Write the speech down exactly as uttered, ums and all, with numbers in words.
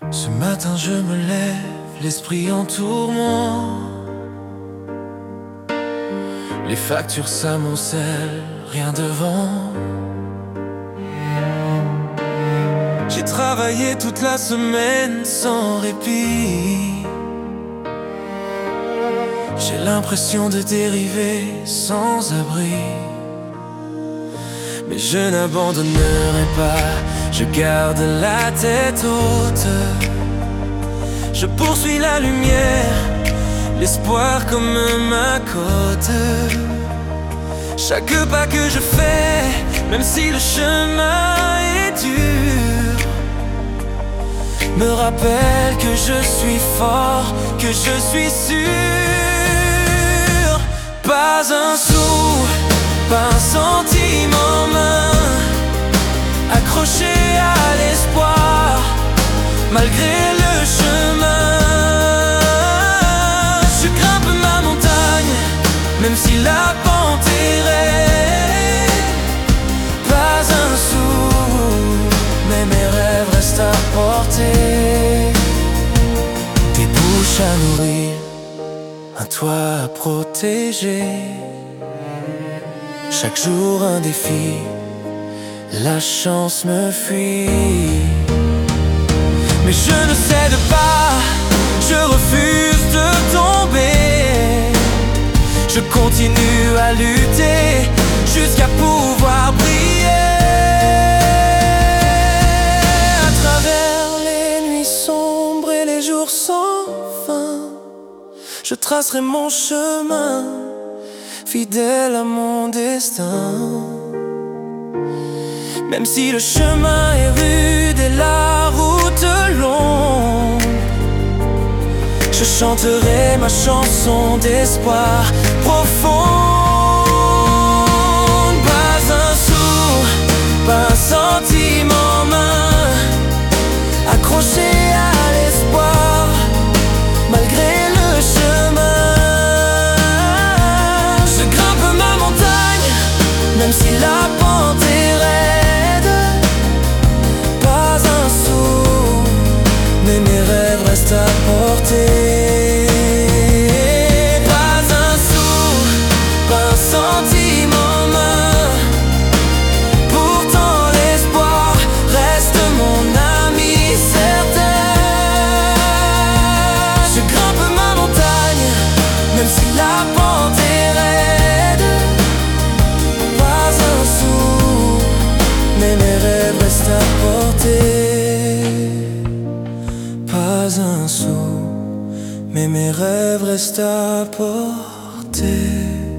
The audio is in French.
Ce matin je me lève, l'esprit en tourment. Les factures s'amoncellent, rien devant. J'ai travaillé toute la semaine sans répit. J'ai l'impression de dériver sans abri. Mais je n'abandonnerai pas, je garde la tête haute. Je poursuis la lumière, l'espoir comme ma côte. Chaque pas que je fais, même si le chemin est dur, me rappelle que je suis fort, que je suis sûr. Pas un sou, pas un centime en main, accroché à l'espoir, malgré le chemin. Je grimpe ma montagne, même si la pente est raide. Pas un sou, mais mes rêves restent à portée. Des bouches à nourrir, un toit à protéger. Chaque jour un défi, la chance me fuit. Mais je ne cède pas, je refuse de tomber. Je continue à lutter jusqu'à pouvoir briller. À travers les nuits sombres et les jours sans fin, je tracerai mon chemin, fidèle à mon destin. Même si le chemin est rude et la route longue, je chanterai ma chanson d'espoir profond. Pas un sou, pas un centime en main, accroché à l'espoir, malgré le chemin. Je grimpe ma montagne, même si la pente est raide. Pas un sou, mais mes rêves restent à portée. Pas un sou, pas un centime en main, pourtant l'espoir reste mon ami certain. Je grimpe ma montagne, même si la pente est raide. Pas un sou, mais mes rêves restent à portée. Pas un sou, mais mes rêves restent à portée.